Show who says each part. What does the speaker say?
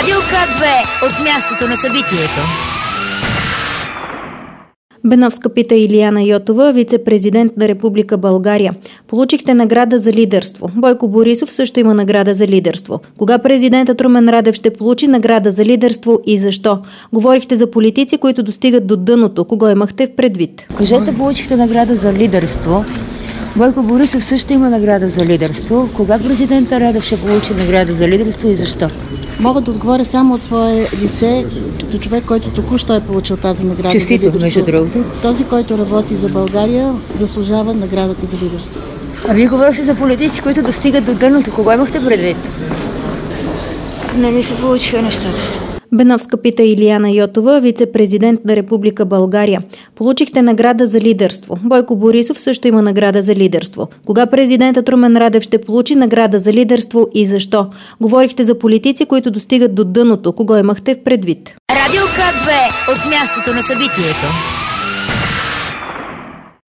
Speaker 1: Радио К2 от мястото на събитието.
Speaker 2: Беновска пита Илияна Йотова, вице-президент на Република България. Получихте награда за лидерство. Бойко Борисов също има награда за лидерство. Кога президентът Румен Радев ще получи награда за лидерство и защо? Говорихте за политици, които достигат до дъното. Кого имахте в предвид?
Speaker 3: Кажете, получихте награда за лидерство. Бойко Борисов също има награда за лидерство. Кога президентът Радев ще получи награда за лидерство и защо?
Speaker 4: Мога да отговоря само от свое лице, като човек, който току-що е получил тази награда.
Speaker 3: Честито, между другото.
Speaker 4: Този, който работи за България, заслужава наградата за лидерство.
Speaker 3: А вие говорихте за политици, които достигат до дъното. Кого имахте предвид? Не ми се получиха нещата.
Speaker 2: Беновска пита Илияна Йотова, вице-президент на Република България. Получихте награда за лидерство. Бойко Борисов също има награда за лидерство. Кога президентът Румен Радев ще получи награда за лидерство и защо? Говорихте за политици, които достигат до дъното. Кого имахте в предвид?
Speaker 1: Радио К2 от мястото на събитието.